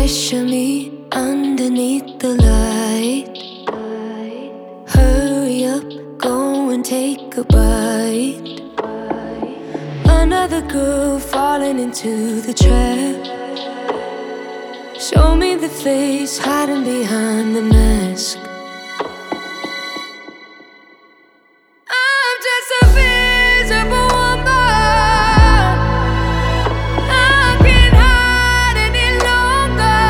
picture me underneath the light. Hurry up, go and take a bite. Another girl falling into the trap. Show me the face hiding behind the mask. I'm just a visible woman. I can't hide any longer.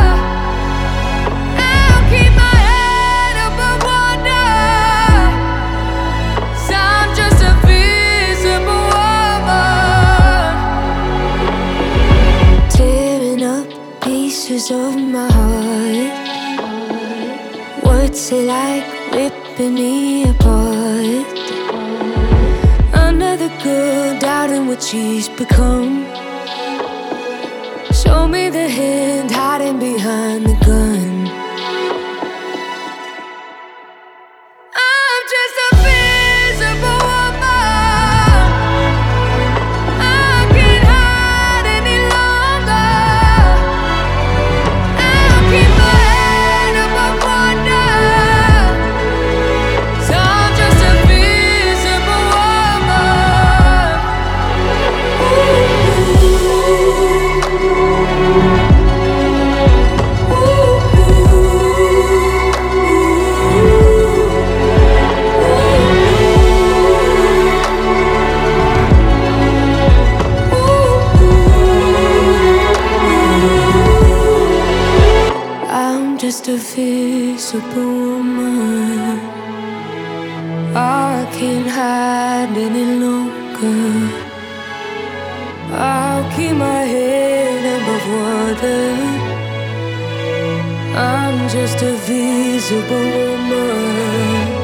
I'll keep my head above water. 'Cause I'm just a visible woman. Tearing up pieces of my heart. What's it like ripping me apart? Another girl doubting what she's become. Show me the hand hiding behind the gun. I'm just a visible woman. I can't hide any longer. I'll keep my head above water. 'Cause I'm just a visible woman. I'm just a visible woman. I can't hide any longer. I'll keep my head above water. I'm just a visible woman.